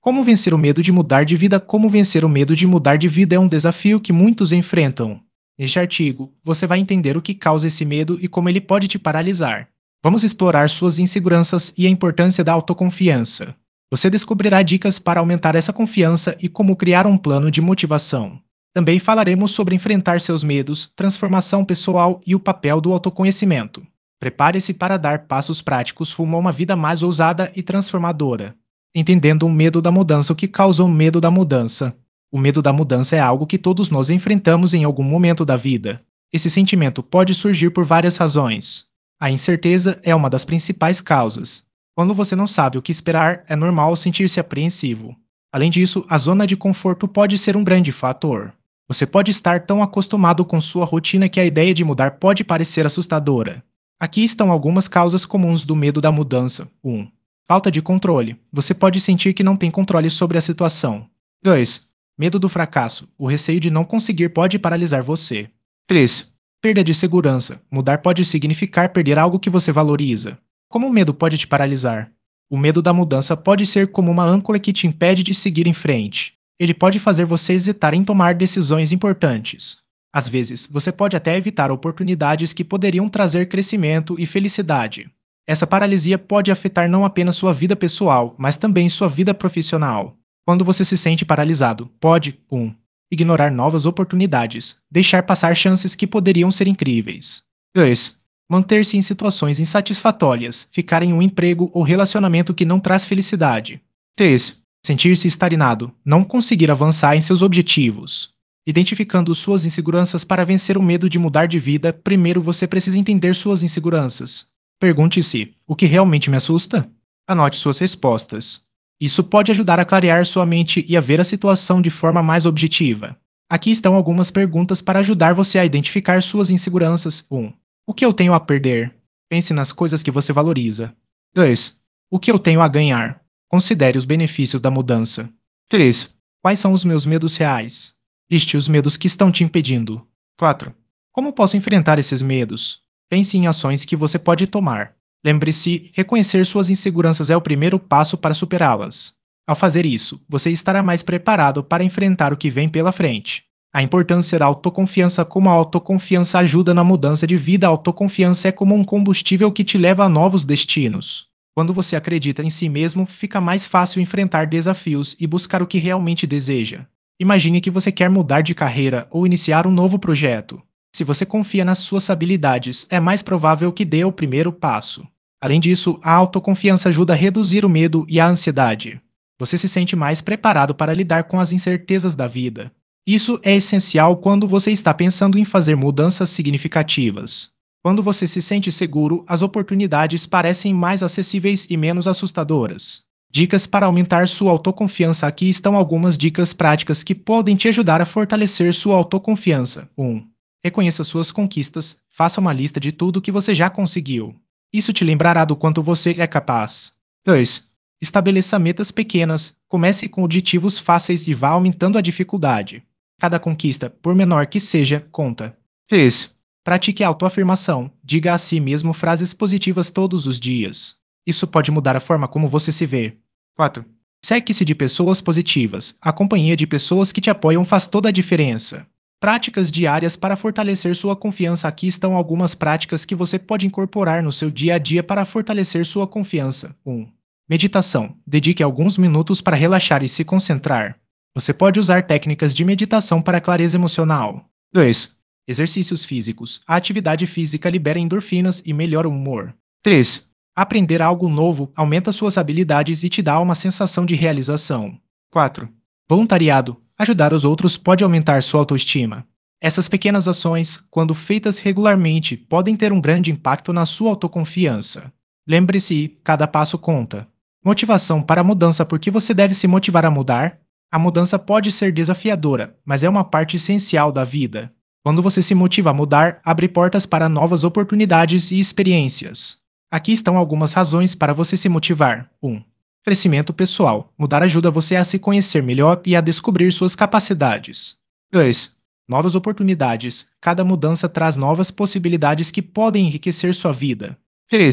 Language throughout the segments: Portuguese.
Como vencer o medo de mudar de vida? Como vencer o medo de mudar de vida é um desafio que muitos enfrentam. Neste artigo, você vai entender o que causa esse medo e como ele pode te paralisar. Vamos explorar suas inseguranças e a importância da autoconfiança. Você descobrirá dicas para aumentar essa confiança e como criar um plano de motivação. Também falaremos sobre enfrentar seus medos, transformação pessoal e o papel do autoconhecimento. Prepare-se para dar passos práticos rumo a uma vida mais ousada e transformadora. Entendendo o medo da mudança, o que causa o medo da mudança. O medo da mudança é algo que todos nós enfrentamos em algum momento da vida. Esse sentimento pode surgir por várias razões. A incerteza é uma das principais causas. Quando você não sabe o que esperar, é normal sentir-se apreensivo. Além disso, a zona de conforto pode ser um grande fator. Você pode estar tão acostumado com sua rotina que a ideia de mudar pode parecer assustadora. Aqui estão algumas causas comuns do medo da mudança. 1. Falta de controle. Você pode sentir que não tem controle sobre a situação. 2. Medo do fracasso. O receio de não conseguir pode paralisar você. 3. Perda de segurança. Mudar pode significar perder algo que você valoriza. Como o medo pode te paralisar? O medo da mudança pode ser como uma âncora que te impede de seguir em frente. Ele pode fazer você hesitar em tomar decisões importantes. Às vezes, você pode até evitar oportunidades que poderiam trazer crescimento e felicidade. Essa paralisia pode afetar não apenas sua vida pessoal, mas também sua vida profissional. Quando você se sente paralisado, pode 1. Ignorar novas oportunidades, deixar passar chances que poderiam ser incríveis. 2. Manter-se em situações insatisfatórias, ficar em um emprego ou relacionamento que não traz felicidade. 3. Sentir-se estagnado, não conseguir avançar em seus objetivos. Identificando suas inseguranças para vencer o medo de mudar de vida, primeiro você precisa entender suas inseguranças. Pergunte-se: o que realmente me assusta? Anote suas respostas. Isso pode ajudar a clarear sua mente e a ver a situação de forma mais objetiva. Aqui estão algumas perguntas para ajudar você a identificar suas inseguranças. 1. O que eu tenho a perder? Pense nas coisas que você valoriza. 2. O que eu tenho a ganhar? Considere os benefícios da mudança. 3. Quais são os meus medos reais? Liste os medos que estão te impedindo. 4. Como posso enfrentar esses medos? Pense em ações que você pode tomar. Lembre-se, reconhecer suas inseguranças é o primeiro passo para superá-las. Ao fazer isso, você estará mais preparado para enfrentar o que vem pela frente. A importância da autoconfiança. Como a autoconfiança ajuda na mudança de vida, a autoconfiança é como um combustível que te leva a novos destinos. Quando você acredita em si mesmo, fica mais fácil enfrentar desafios e buscar o que realmente deseja. Imagine que você quer mudar de carreira ou iniciar um novo projeto. Se você confia nas suas habilidades, é mais provável que dê o primeiro passo. Além disso, a autoconfiança ajuda a reduzir o medo e a ansiedade. Você se sente mais preparado para lidar com as incertezas da vida. Isso é essencial quando você está pensando em fazer mudanças significativas. Quando você se sente seguro, as oportunidades parecem mais acessíveis e menos assustadoras. Dicas para aumentar sua autoconfiança. Aqui estão algumas dicas práticas que podem te ajudar a fortalecer sua autoconfiança. 1. Reconheça suas conquistas. Faça uma lista de tudo que você já conseguiu. Isso te lembrará do quanto você é capaz. 2. Estabeleça metas pequenas. Comece com objetivos fáceis e vá aumentando a dificuldade. Cada conquista, por menor que seja, conta. 3. Pratique a autoafirmação. Diga a si mesmo frases positivas todos os dias. Isso pode mudar a forma como você se vê. 4. Cerque-se de pessoas positivas. A companhia de pessoas que te apoiam faz toda a diferença. Práticas diárias para fortalecer sua confiança. Aqui estão algumas práticas que você pode incorporar no seu dia a dia para fortalecer sua confiança. 1. Meditação. Dedique alguns minutos para relaxar e se concentrar. Você pode usar técnicas de meditação para clareza emocional. 2. Exercícios físicos. A atividade física libera endorfinas e melhora o humor. 3. Aprender algo novo aumenta suas habilidades e te dá uma sensação de realização. 4. Voluntariado. Ajudar os outros pode aumentar sua autoestima. Essas pequenas ações, quando feitas regularmente, podem ter um grande impacto na sua autoconfiança. Lembre-se, cada passo conta. Motivação para a mudança. Por que você deve se motivar a mudar? A mudança pode ser desafiadora, mas é uma parte essencial da vida. Quando você se motiva a mudar, abre portas para novas oportunidades e experiências. Aqui estão algumas razões para você se motivar. 1. Crescimento pessoal. Mudar ajuda você a se conhecer melhor e a descobrir suas capacidades. 2. Novas oportunidades. Cada mudança traz novas possibilidades que podem enriquecer sua vida. 3.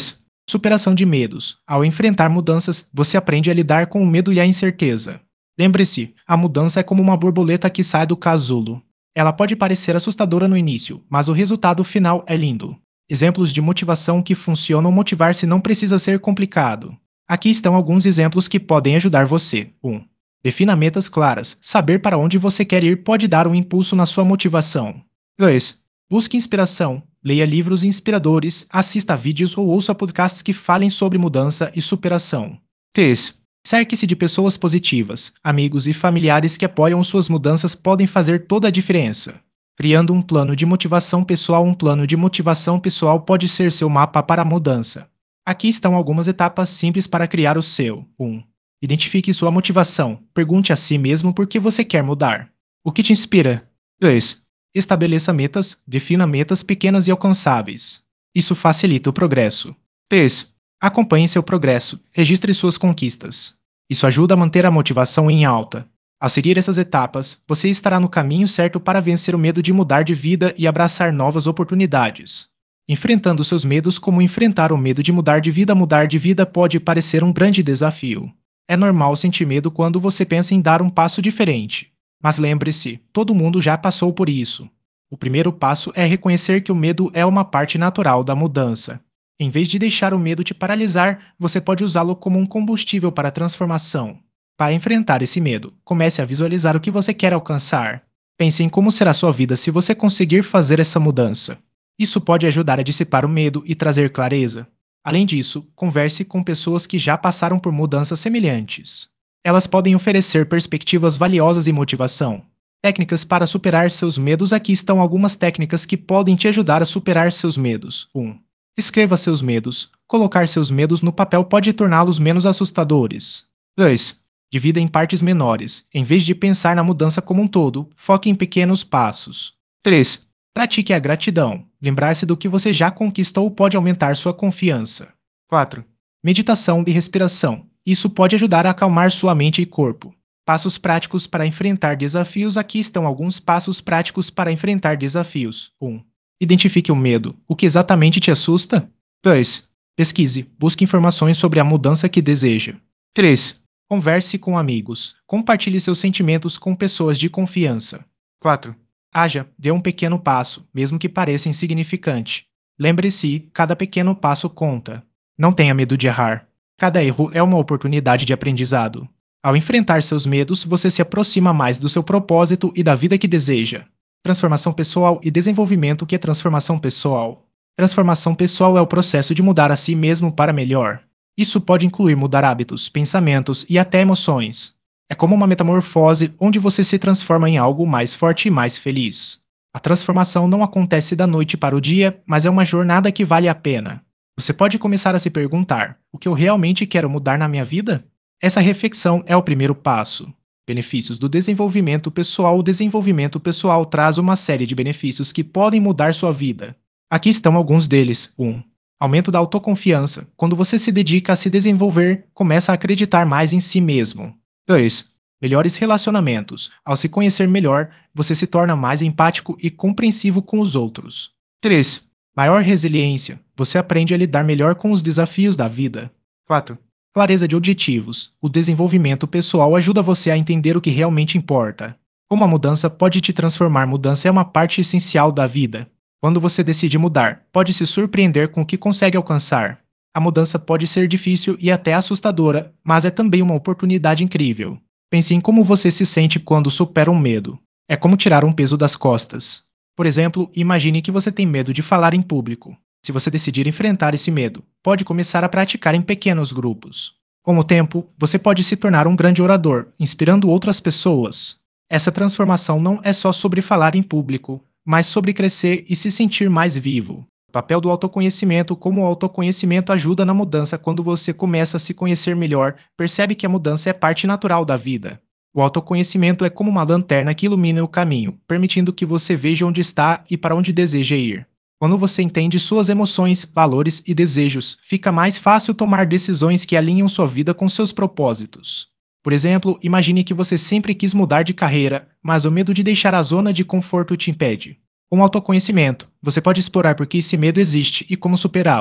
Superação de medos. Ao enfrentar mudanças, você aprende a lidar com o medo e a incerteza. Lembre-se, a mudança é como uma borboleta que sai do casulo. Ela pode parecer assustadora no início, mas o resultado final é lindo. Exemplos de motivação que funcionam. Motivar-se não precisa ser complicado. Aqui estão alguns exemplos que podem ajudar você. 1. Defina metas claras. Saber para onde você quer ir pode dar um impulso na sua motivação. 2. Busque inspiração. Leia livros inspiradores, assista a vídeos ou ouça podcasts que falem sobre mudança e superação. 3. Cerque-se de pessoas positivas. Amigos e familiares que apoiam suas mudanças podem fazer toda a diferença. Criando um plano de motivação pessoal. Um plano de motivação pessoal pode ser seu mapa para a mudança. Aqui estão algumas etapas simples para criar o seu. 1. Identifique sua motivação. Pergunte a si mesmo por que você quer mudar. O que te inspira? 2. Estabeleça metas. Defina metas pequenas e alcançáveis. Isso facilita o progresso. 3. Acompanhe seu progresso. Registre suas conquistas. Isso ajuda a manter a motivação em alta. Ao seguir essas etapas, você estará no caminho certo para vencer o medo de mudar de vida e abraçar novas oportunidades. Enfrentando seus medos. Como enfrentar o medo de mudar de vida? Mudar de vida pode parecer um grande desafio. É normal sentir medo quando você pensa em dar um passo diferente. Mas lembre-se, todo mundo já passou por isso. O primeiro passo é reconhecer que o medo é uma parte natural da mudança. Em vez de deixar o medo te paralisar, você pode usá-lo como um combustível para a transformação. Para enfrentar esse medo, comece a visualizar o que você quer alcançar. Pense em como será sua vida se você conseguir fazer essa mudança. Isso pode ajudar a dissipar o medo e trazer clareza. Além disso, converse com pessoas que já passaram por mudanças semelhantes. Elas podem oferecer perspectivas valiosas e motivação. Técnicas para superar seus medos. Aqui estão algumas técnicas que podem te ajudar a superar seus medos. 1. Escreva seus medos. Colocar seus medos no papel pode torná-los menos assustadores. 2. Divida em partes menores. Em vez de pensar na mudança como um todo, foque em pequenos passos. 3. Pratique a gratidão. Lembrar-se do que você já conquistou pode aumentar sua confiança. 4. Meditação e respiração. Isso pode ajudar a acalmar sua mente e corpo. Passos práticos para enfrentar desafios. Aqui estão alguns passos práticos para enfrentar desafios. 1. Identifique o medo. O que exatamente te assusta? 2. Pesquise. Busque informações sobre a mudança que deseja. 3. Converse com amigos. Compartilhe seus sentimentos com pessoas de confiança. 4. Haja. Dê um pequeno passo, mesmo que pareça insignificante. Lembre-se, cada pequeno passo conta. Não tenha medo de errar. Cada erro é uma oportunidade de aprendizado. Ao enfrentar seus medos, você se aproxima mais do seu propósito e da vida que deseja. Transformação pessoal e desenvolvimento. O que é transformação pessoal? Transformação pessoal é o processo de mudar a si mesmo para melhor. Isso pode incluir mudar hábitos, pensamentos e até emoções. É como uma metamorfose onde você se transforma em algo mais forte e mais feliz. A transformação não acontece da noite para o dia, mas é uma jornada que vale a pena. Você pode começar a se perguntar: o que eu realmente quero mudar na minha vida? Essa reflexão é o primeiro passo. Benefícios do desenvolvimento pessoal. O desenvolvimento pessoal traz uma série de benefícios que podem mudar sua vida. Aqui estão alguns deles. 1. Aumento da autoconfiança. Quando você se dedica a se desenvolver, começa a acreditar mais em si mesmo. 2. Melhores relacionamentos. Ao se conhecer melhor, você se torna mais empático e compreensivo com os outros. 3. Maior resiliência. Você aprende a lidar melhor com os desafios da vida. 4. Clareza de objetivos. O desenvolvimento pessoal ajuda você a entender o que realmente importa. Como a mudança pode te transformar. Mudança é uma parte essencial da vida. Quando você decide mudar, pode se surpreender com o que consegue alcançar. A mudança pode ser difícil e até assustadora, mas é também uma oportunidade incrível. Pense em como você se sente quando supera um medo. É como tirar um peso das costas. Por exemplo, imagine que você tem medo de falar em público. Se você decidir enfrentar esse medo, pode começar a praticar em pequenos grupos. Com o tempo, você pode se tornar um grande orador, inspirando outras pessoas. Essa transformação não é só sobre falar em público, mas sobre crescer e se sentir mais vivo. O papel do autoconhecimento. Como o autoconhecimento ajuda na mudança. Quando você começa a se conhecer melhor, percebe que a mudança é parte natural da vida. O autoconhecimento é como uma lanterna que ilumina o caminho, permitindo que você veja onde está e para onde deseja ir. Quando você entende suas emoções, valores e desejos, fica mais fácil tomar decisões que alinham sua vida com seus propósitos. Por exemplo, imagine que você sempre quis mudar de carreira, mas o medo de deixar a zona de conforto te impede. Com autoconhecimento, você pode explorar por que esse medo existe e como superá-lo.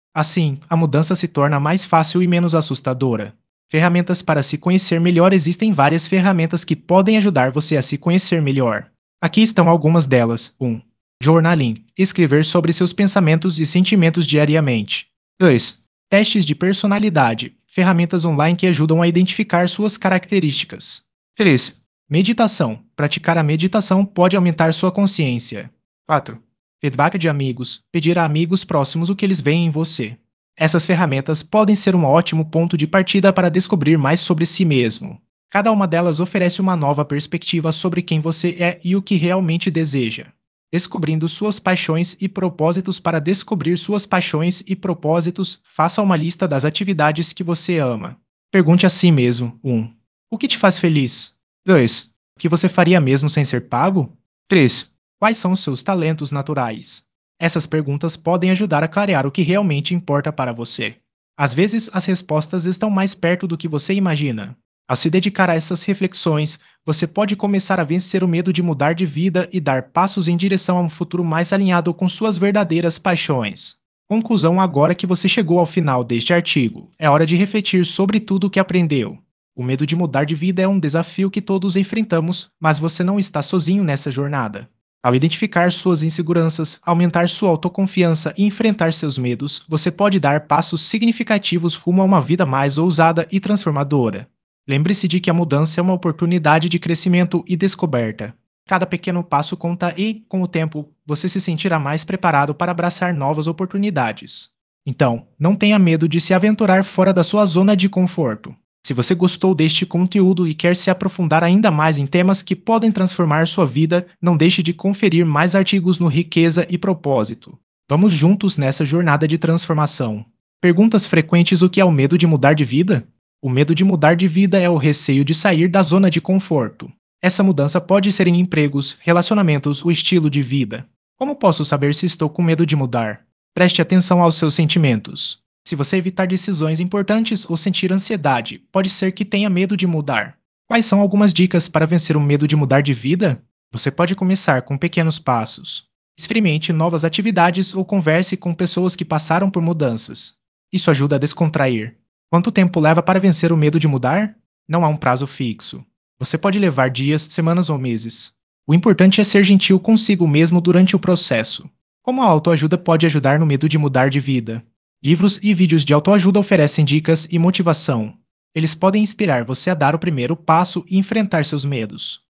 Assim, a mudança se torna mais fácil e menos assustadora. Ferramentas para se conhecer melhor. Existem várias ferramentas que podem ajudar você a se conhecer melhor. Aqui estão algumas delas. 1. Journaling. Escrever sobre seus pensamentos e sentimentos diariamente. 2. Testes de personalidade. Ferramentas online que ajudam a identificar suas características. 3. Meditação. Praticar a meditação pode aumentar sua consciência. 4. Feedback de amigos. Pedir a amigos próximos o que eles veem em você. Essas ferramentas podem ser um ótimo ponto de partida para descobrir mais sobre si mesmo. Cada uma delas oferece uma nova perspectiva sobre quem você é e o que realmente deseja. Descobrindo suas paixões e propósitos. Para descobrir suas paixões e propósitos, faça uma lista das atividades que você ama. Pergunte a si mesmo: 1. O que te faz feliz? 2. O que você faria mesmo sem ser pago? 3. Quais são os seus talentos naturais? Essas perguntas podem ajudar a clarear o que realmente importa para você. Às vezes, as respostas estão mais perto do que você imagina. Ao se dedicar a essas reflexões, você pode começar a vencer o medo de mudar de vida e dar passos em direção a um futuro mais alinhado com suas verdadeiras paixões. Conclusão: agora que você chegou ao final deste artigo, é hora de refletir sobre tudo o que aprendeu. O medo de mudar de vida é um desafio que todos enfrentamos, mas você não está sozinho nessa jornada. Ao identificar suas inseguranças, aumentar sua autoconfiança e enfrentar seus medos, você pode dar passos significativos rumo a uma vida mais ousada e transformadora. Lembre-se de que a mudança é uma oportunidade de crescimento e descoberta. Cada pequeno passo conta e, com o tempo, você se sentirá mais preparado para abraçar novas oportunidades. Então, não tenha medo de se aventurar fora da sua zona de conforto. Se você gostou deste conteúdo e quer se aprofundar ainda mais em temas que podem transformar sua vida, não deixe de conferir mais artigos no Riqueza e Propósito. Vamos juntos nessa jornada de transformação. Perguntas frequentes: o que é o medo de mudar de vida? O medo de mudar de vida é o receio de sair da zona de conforto. Essa mudança pode ser em empregos, relacionamentos ou estilo de vida. Como posso saber se estou com medo de mudar? Preste atenção aos seus sentimentos. Se você evitar decisões importantes ou sentir ansiedade, pode ser que tenha medo de mudar. Quais são algumas dicas para vencer o medo de mudar de vida? Você pode começar com pequenos passos. Experimente novas atividades ou converse com pessoas que passaram por mudanças. Isso ajuda a descontrair. Quanto tempo leva para vencer o medo de mudar? Não há um prazo fixo. Você pode levar dias, semanas ou meses. O importante é ser gentil consigo mesmo durante o processo. Como a autoajuda pode ajudar no medo de mudar de vida? Livros e vídeos de autoajuda oferecem dicas e motivação. Eles podem inspirar você a dar o primeiro passo e enfrentar seus medos.